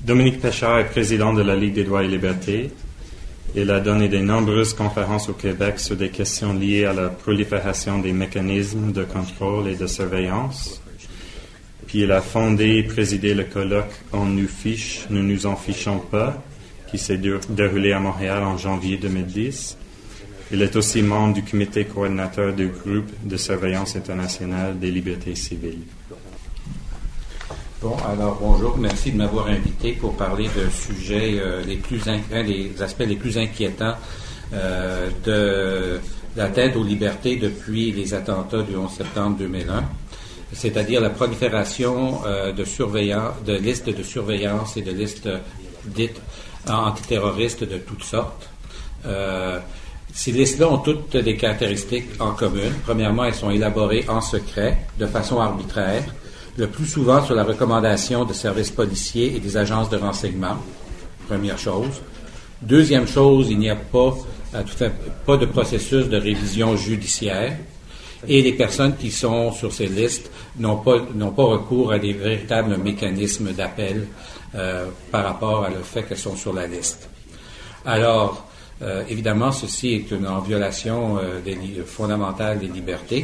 Dominique Péchard est président de la Ligue des droits et libertés. Il a donné de nombreuses conférences au Québec sur des questions liées à la prolifération des mécanismes de contrôle et de surveillance. Puis il a fondé et présidé le colloque « On nous fiche, nous nous en fichons pas » qui s'est déroulé à Montréal en janvier 2010. Il est aussi membre du comité coordinateur du groupe de surveillance internationale des libertés civiles. Bon, alors bonjour, merci de m'avoir invité pour parler d'un sujet, un des aspects les plus inquiétants de l'atteinte aux libertés depuis les attentats du 11 septembre 2001, c'est-à-dire la prolifération de listes de surveillance et de listes dites antiterroristes de toutes sortes. Ces listes-là ont toutes des caractéristiques en commun. Premièrement, elles sont élaborées en secret, de façon arbitraire, le plus souvent sur la recommandation de services policiers et des agences de renseignement, première chose. Deuxième chose, il n'y a pas de processus de révision judiciaire et les personnes qui sont sur ces listes n'ont pas recours à des véritables mécanismes d'appel par rapport à le fait qu'elles sont sur la liste. Alors, évidemment, ceci est en violation fondamentale des libertés.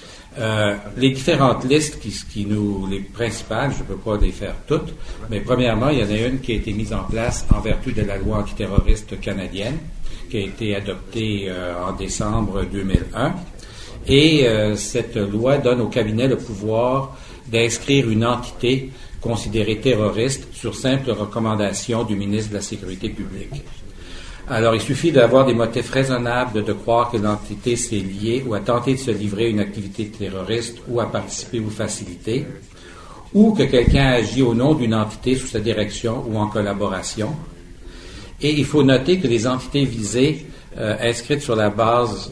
Les différentes listes les principales, je ne peux pas les faire toutes, mais premièrement, il y en a une qui a été mise en place en vertu de la loi antiterroriste canadienne, qui a été adoptée en décembre 2001. Et cette loi donne au cabinet le pouvoir d'inscrire une entité considérée terroriste sur simple recommandation du ministre de la Sécurité publique. Alors, il suffit d'avoir des motifs raisonnables de croire que l'entité s'est liée ou a tenté de se livrer à une activité terroriste ou à participer ou faciliter, ou que quelqu'un agit au nom d'une entité sous sa direction ou en collaboration. Et il faut noter que les entités visées sont inscrites sur la base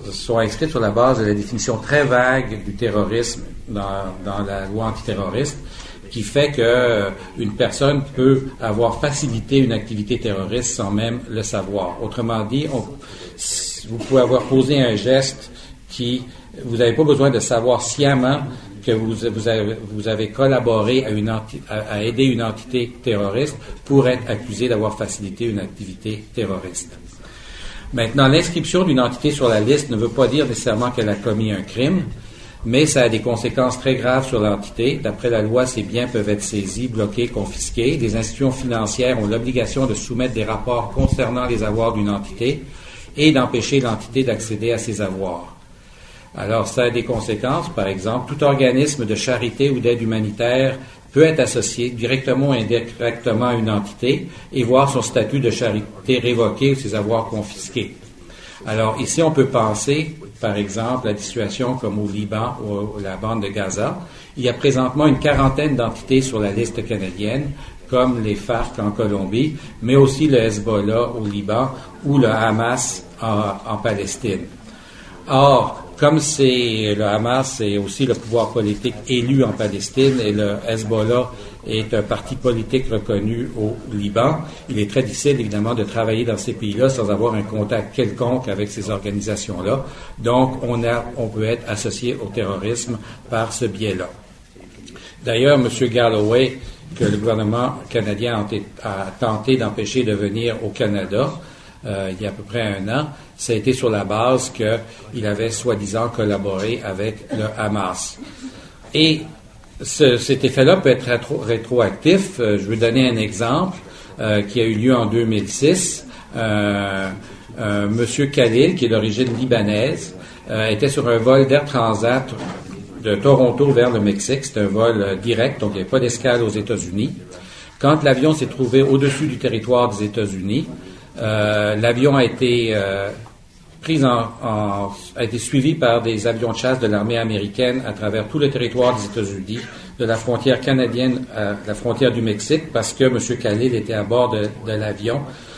de la définition très vague du terrorisme dans la loi antiterroriste, qui fait que une personne peut avoir facilité une activité terroriste sans même le savoir. Autrement dit, vous pouvez avoir posé un geste vous n'avez pas besoin de savoir sciemment que vous avez collaboré à aider une entité terroriste pour être accusé d'avoir facilité une activité terroriste. Maintenant, l'inscription d'une entité sur la liste ne veut pas dire nécessairement qu'elle a commis un crime, mais ça a des conséquences très graves sur l'entité. D'après la loi, ces biens peuvent être saisis, bloqués, confisqués. Les institutions financières ont l'obligation de soumettre des rapports concernant les avoirs d'une entité et d'empêcher l'entité d'accéder à ces avoirs. Alors, ça a des conséquences. Par exemple, tout organisme de charité ou d'aide humanitaire peut être associé directement ou indirectement à une entité et voir son statut de charité révoqué ou ses avoirs confisqués. Alors, ici, on peut penser, par exemple, à des situations comme au Liban ou la bande de Gaza. Il y a présentement une quarantaine d'entités sur la liste canadienne, comme les FARC en Colombie, mais aussi le Hezbollah au Liban ou le Hamas en Palestine. Or, comme le Hamas est aussi le pouvoir politique élu en Palestine et le Hezbollah est un parti politique reconnu au Liban, il est très difficile, évidemment, de travailler dans ces pays-là sans avoir un contact quelconque avec ces organisations-là. Donc, on peut être associé au terrorisme par ce biais-là. D'ailleurs, M. Galloway, que le gouvernement canadien a tenté d'empêcher de venir au Canada, il y a à peu près 1 an, ça a été sur la base qu'il avait soi-disant collaboré avec le Hamas. Et cet effet-là peut être rétroactif. Je vais donner un exemple qui a eu lieu en 2006. Monsieur Khalil, qui est d'origine libanaise, était sur un vol d'Air Transat de Toronto vers le Mexique. C'est un vol direct, donc il n'y avait pas d'escale aux États-Unis. Quand l'avion s'est trouvé au-dessus du territoire des États-Unis, l'avion a été suivi par des avions de chasse de l'armée américaine à travers tout le territoire des États-Unis, de la frontière canadienne à la frontière du Mexique, parce que M. Khalil était à bord de l'avion.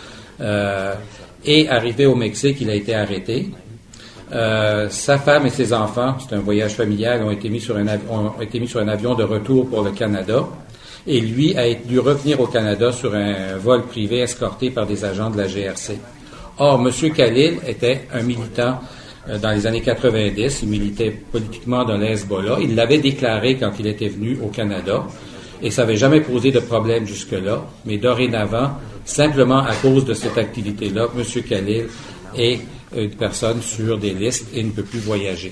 Et arrivé au Mexique, il a été arrêté. Sa femme et ses enfants, c'est un voyage familial, ont été mis sur un avion de retour pour le Canada. Et lui a dû revenir au Canada sur un vol privé escorté par des agents de la GRC. Or, M. Khalil était un militant dans les années 90. Il militait politiquement dans le Hezbollah. Il l'avait déclaré quand il était venu au Canada. et ça n'avait jamais posé de problème jusque-là, mais dorénavant, simplement à cause de cette activité-là, M. Khalil est une personne sur des listes et ne peut plus voyager.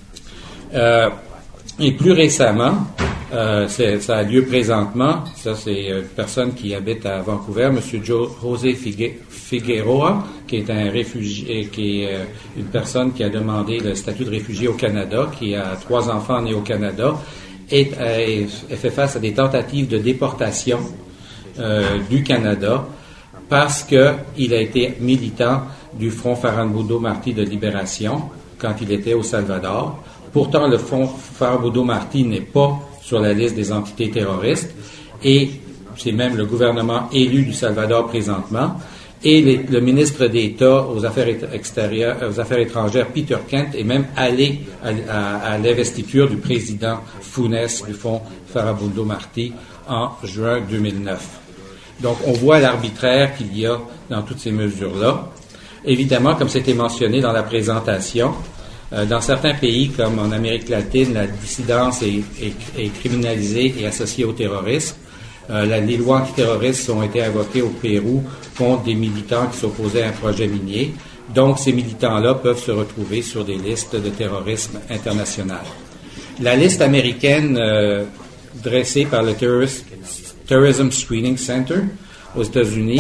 Et plus récemment, ça a lieu présentement, ça c'est une personne qui habite à Vancouver, M. José Figueroa, qui est un réfugié, qui est une personne qui a demandé le statut de réfugié au Canada, qui a 3 enfants nés au Canada, et fait face à des tentatives de déportation du Canada parce qu'il a été militant du Front Farambundo Martí de libération quand il était au Salvador. Pourtant, le Front Farambundo Martí n'est pas sur la liste des entités terroristes et c'est même le gouvernement élu du Salvador présentement. Et le ministre d'État aux Affaires étrangères, Peter Kent, est même allé à l'investiture du président Funes du Front Farambundo Martí en juin 2009. Donc, on voit l'arbitraire qu'il y a dans toutes ces mesures-là. Évidemment, comme c'était mentionné dans la présentation, dans certains pays, comme en Amérique latine, la dissidence est criminalisée et associée au terrorisme. Les lois antiterroristes ont été invoquées au Pérou contre des militants qui s'opposaient à un projet minier. Donc, ces militants-là peuvent se retrouver sur des listes de terrorisme international. La liste américaine dressée par le Terrorism Screening Center aux États-Unis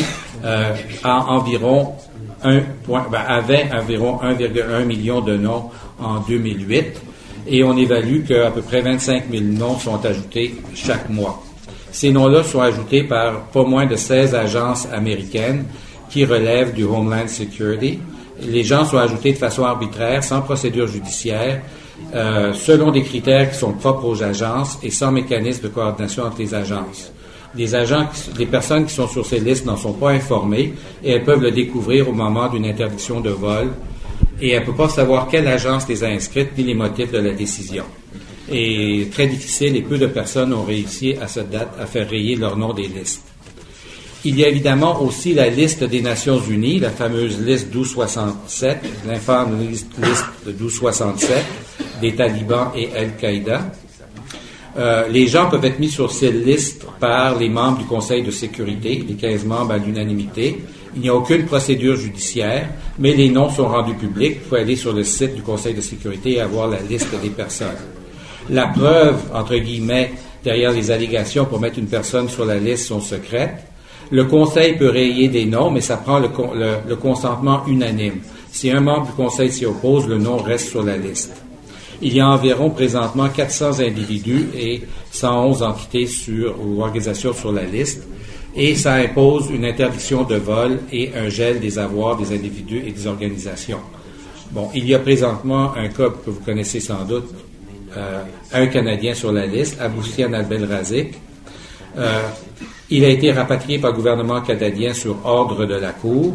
avait environ 1,1 million de noms en 2008 et on évalue qu'à peu près 25 000 noms sont ajoutés chaque mois. Ces noms-là sont ajoutés par pas moins de 16 agences américaines qui relèvent du Homeland Security. Les gens sont ajoutés de façon arbitraire, sans procédure judiciaire, selon des critères qui sont propres aux agences et sans mécanisme de coordination entre les agences. Les personnes qui sont sur ces listes n'en sont pas informées et elles peuvent le découvrir au moment d'une interdiction de vol et elles ne peuvent pas savoir quelle agence les a inscrites ni les motifs de la décision. Et très difficile et peu de personnes ont réussi à cette date à faire rayer leur nom des listes. Il y a évidemment aussi la liste des Nations Unies, la fameuse liste 1267, l'infâme liste de 1267 des talibans et Al-Qaïda. Les gens peuvent être mis sur ces listes par les membres du Conseil de sécurité, les 15 membres à l'unanimité. Il n'y a aucune procédure judiciaire, mais les noms sont rendus publics. Il faut aller sur le site du Conseil de sécurité et avoir la liste des personnes. La preuve, entre guillemets, derrière les allégations pour mettre une personne sur la liste sont secrètes. Le Conseil peut rayer des noms, mais ça prend le consentement unanime. Si un membre du Conseil s'y oppose, le nom reste sur la liste. Il y a environ présentement 400 individus et 111 entités ou organisations sur la liste, et ça impose une interdiction de vol et un gel des avoirs des individus et des organisations. Bon, il y a présentement un cas que vous connaissez sans doute, un Canadien sur la liste, Aboussian Abdelrazik. Il a été rapatrié par le gouvernement canadien sur ordre de la Cour,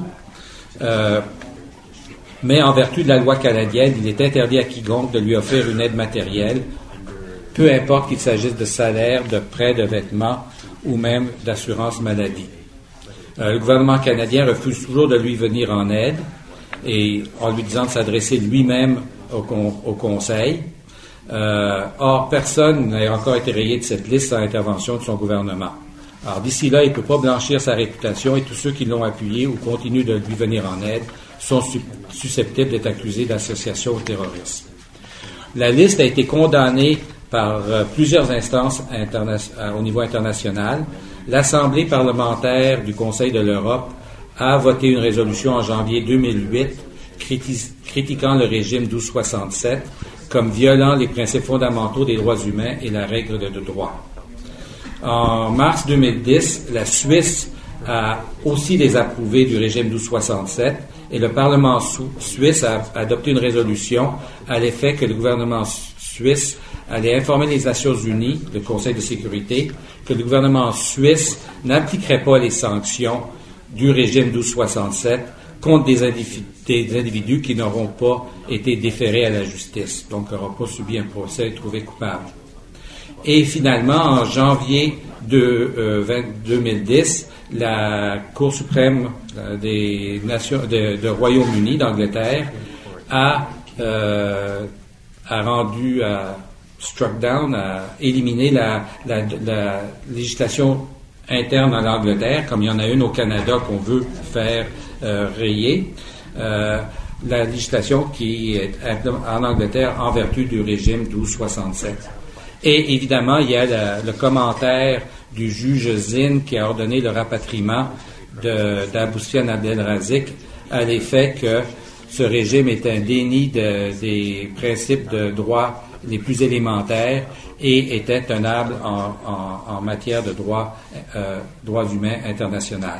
mais en vertu de la loi canadienne, il est interdit à quiconque de lui offrir une aide matérielle, peu importe qu'il s'agisse de salaire, de prêts, de vêtements ou même d'assurance maladie. Le gouvernement canadien refuse toujours de lui venir en aide et en lui disant de s'adresser lui-même au Conseil. Or, personne n'a encore été rayé de cette liste sans intervention de son gouvernement. Alors, d'ici là, il ne peut pas blanchir sa réputation et tous ceux qui l'ont appuyé ou continuent de lui venir en aide sont susceptibles d'être accusés d'association au terrorisme. La liste a été condamnée par plusieurs instances au niveau international. L'Assemblée parlementaire du Conseil de l'Europe a voté une résolution en janvier 2008 critiquant le régime 1267 comme violant les principes fondamentaux des droits humains et la règle de droit. En mars 2010, la Suisse a aussi désapprouvé du régime 1267 et le Parlement suisse a adopté une résolution à l'effet que le gouvernement suisse allait informer les Nations Unies, le Conseil de sécurité, que le gouvernement suisse n'appliquerait pas les sanctions du régime 1267 contre des individus qui n'auront pas été déférés à la justice, donc n'auront pas subi un procès et trouvé coupables. Et finalement, en janvier 2010, la Cour suprême des Nations de Royaume-Uni, d'Angleterre, a struck down, a éliminé la législation interne en Angleterre, comme il y en a une au Canada qu'on veut faire rayer. La législation qui est en Angleterre en vertu du régime 1267. Et évidemment, il y a le commentaire du juge Zinn qui a ordonné le rapatriement d'Abou Sufyan Abdelrazik à l'effet que ce régime est un déni des principes de droit les plus élémentaires et était tenable en matière de droits humains international.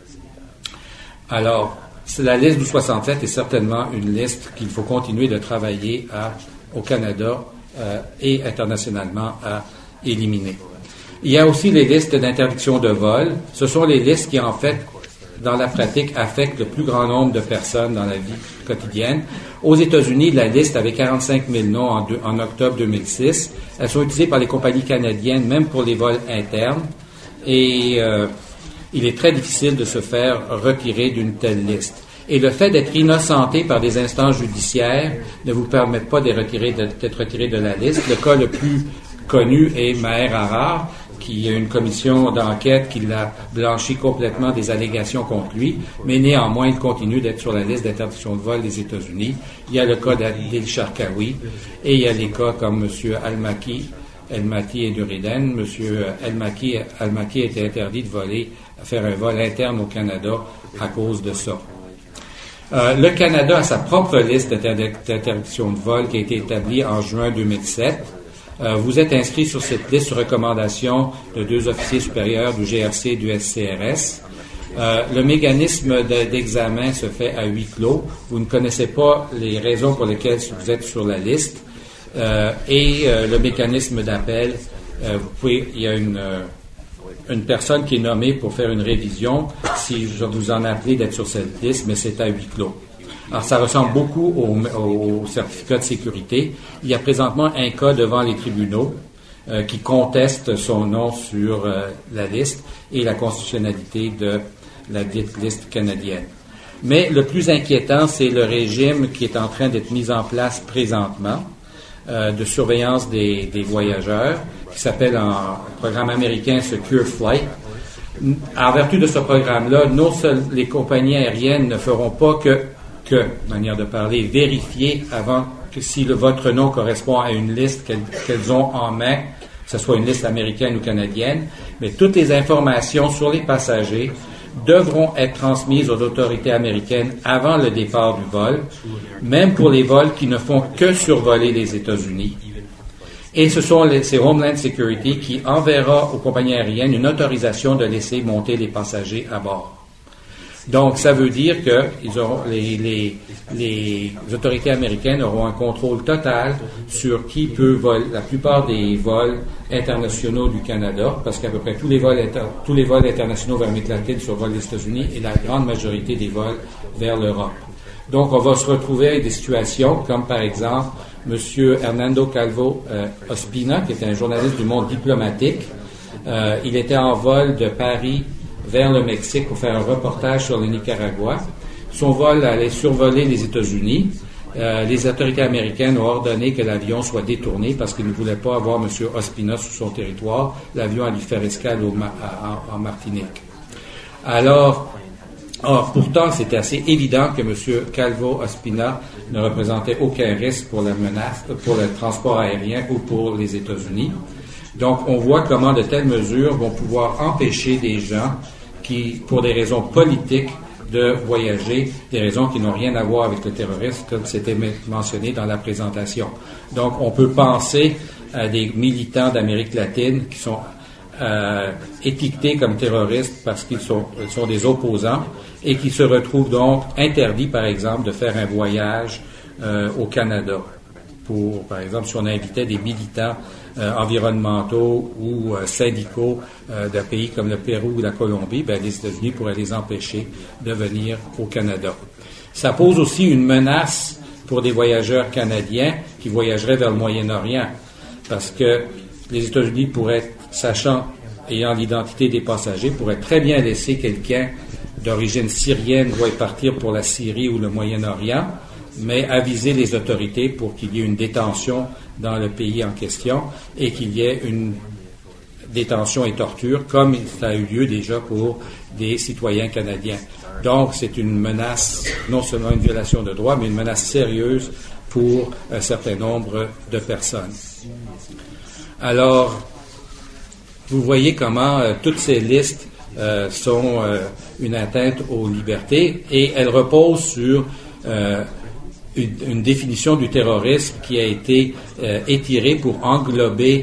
Alors, la liste du 67 est certainement une liste qu'il faut continuer de travailler au Canada et internationalement à éliminer. Il y a aussi les listes d'interdiction de vol. Ce sont les listes qui, en fait, dans la pratique, affectent le plus grand nombre de personnes dans la vie quotidienne. Aux États-Unis, la liste avait 45 000 noms en octobre 2006. Elles sont utilisées par les compagnies canadiennes, même pour les vols internes. Et il est très difficile de se faire retirer d'une telle liste. Et le fait d'être innocenté par des instances judiciaires ne vous permet pas d'être retiré de la liste. Le cas le plus connu est Maher Arar, qui a une commission d'enquête qui l'a blanchi complètement des allégations contre lui, mais néanmoins, il continue d'être sur la liste d'interdiction de vol des États-Unis. Il y a le cas d'Adil Sharkawi, et il y a les cas comme M. El-Mati et Nuriden. M. El-Maki a été interdit de faire un vol interne au Canada à cause de ça. Le Canada a sa propre liste d'interdiction de vol qui a été établie en juin 2007. Vous êtes inscrit sur cette liste sur recommandation de 2 officiers supérieurs du GRC et du SCRS. Le mécanisme d'examen se fait à huis clos. Vous ne connaissez pas les raisons pour lesquelles vous êtes sur la liste. Le mécanisme d'appel, il y a une personne qui est nommée pour faire une révision si vous en appelez d'être sur cette liste, mais c'est à huis clos. Alors, ça ressemble beaucoup au certificat de sécurité. Il y a présentement un cas devant les tribunaux qui conteste son nom sur la liste et la constitutionnalité de la dite liste canadienne. Mais le plus inquiétant, c'est le régime qui est en train d'être mis en place présentement de surveillance des voyageurs, qui s'appelle en programme américain Secure Flight. En vertu de ce programme-là, non seulement les compagnies aériennes ne feront pas manière de parler, vérifier avant que si votre nom correspond à une liste qu'elles ont en main, que ce soit une liste américaine ou canadienne, mais toutes les informations sur les passagers devront être transmises aux autorités américaines avant le départ du vol, même pour les vols qui ne font que survoler les États-Unis. Et ce sont c'est Homeland Security qui enverra aux compagnies aériennes une autorisation de laisser monter les passagers à bord. Donc, ça veut dire que les autorités américaines auront un contrôle total sur qui peut voler. La plupart des vols internationaux du Canada, parce qu'à peu près tous les vols internationaux vers l'Amérique latine survolent les États-Unis et la grande majorité des vols vers l'Europe. Donc, on va se retrouver avec des situations comme, par exemple, M. Hernando Calvo Ospina, qui est un journaliste du monde diplomatique. Il était en vol de Paris vers le Mexique pour faire un reportage sur le Nicaragua. Son vol allait survoler les États-Unis. Les autorités américaines ont ordonné que l'avion soit détourné parce qu'ils ne voulaient pas avoir M. Ospina sur son territoire. L'avion allait faire escale en Martinique. Alors, pourtant, c'était assez évident que M. Calvo Ospina ne représentait aucun risque pour la menace, pour le transport aérien ou pour les États-Unis. Donc, on voit comment de telles mesures vont pouvoir empêcher des gens qui, pour des raisons politiques, de voyager, des raisons qui n'ont rien à voir avec le terrorisme, comme c'était mentionné dans la présentation. Donc, on peut penser à des militants d'Amérique latine qui sont étiquetés comme terroristes parce qu'ils sont des opposants et qui se retrouvent donc interdits, par exemple, de faire un voyage au Canada. Par exemple, si on invitait des militants environnementaux ou syndicaux d'un pays comme le Pérou ou la Colombie, les États-Unis pourraient les empêcher de venir au Canada. Ça pose aussi une menace pour des voyageurs canadiens qui voyageraient vers le Moyen-Orient, parce que les États-Unis pourraient, ayant l'identité des passagers, pourraient très bien laisser quelqu'un d'origine syrienne partir pour la Syrie ou le Moyen-Orient, mais aviser les autorités pour qu'il y ait une détention dans le pays en question et qu'il y ait une détention et torture, comme ça a eu lieu déjà pour des citoyens canadiens. Donc, c'est une menace, non seulement une violation de droits, mais une menace sérieuse pour un certain nombre de personnes. Alors, vous voyez comment toutes ces listes sont une atteinte aux libertés et elles reposent sur une définition du terrorisme qui a été étirée pour englober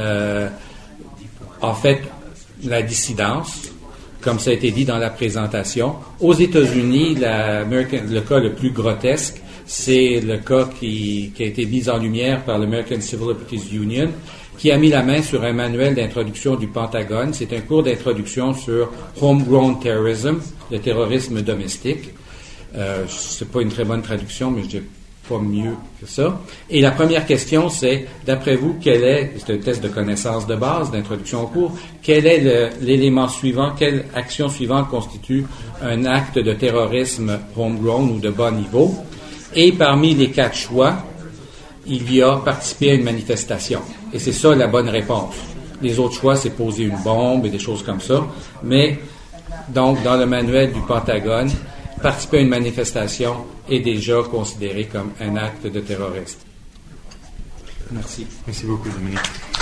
en fait la dissidence, comme ça a été dit dans la présentation. Aux États-Unis, le cas le plus grotesque, c'est le cas qui a été mis en lumière par l'American Civil Liberties Union, qui a mis la main sur un manuel d'introduction du Pentagone. C'est un cours d'introduction sur Homegrown Terrorism, le terrorisme domestique. C'est pas une très bonne traduction, mais je dis pas mieux que ça. Et la première question, c'est, d'après vous, c'est un test de connaissance de base, d'introduction au cours, quel est l'élément suivant, quelle action suivante constitue un acte de terrorisme homegrown ou de bas niveau? Et parmi les 4 choix, il y a participer à une manifestation. Et c'est ça la bonne réponse. Les autres choix, c'est poser une bombe et des choses comme ça. Mais, donc, dans le manuel du Pentagone, participer à une manifestation est déjà considéré comme un acte de terroriste. Merci. Merci beaucoup, Dominique.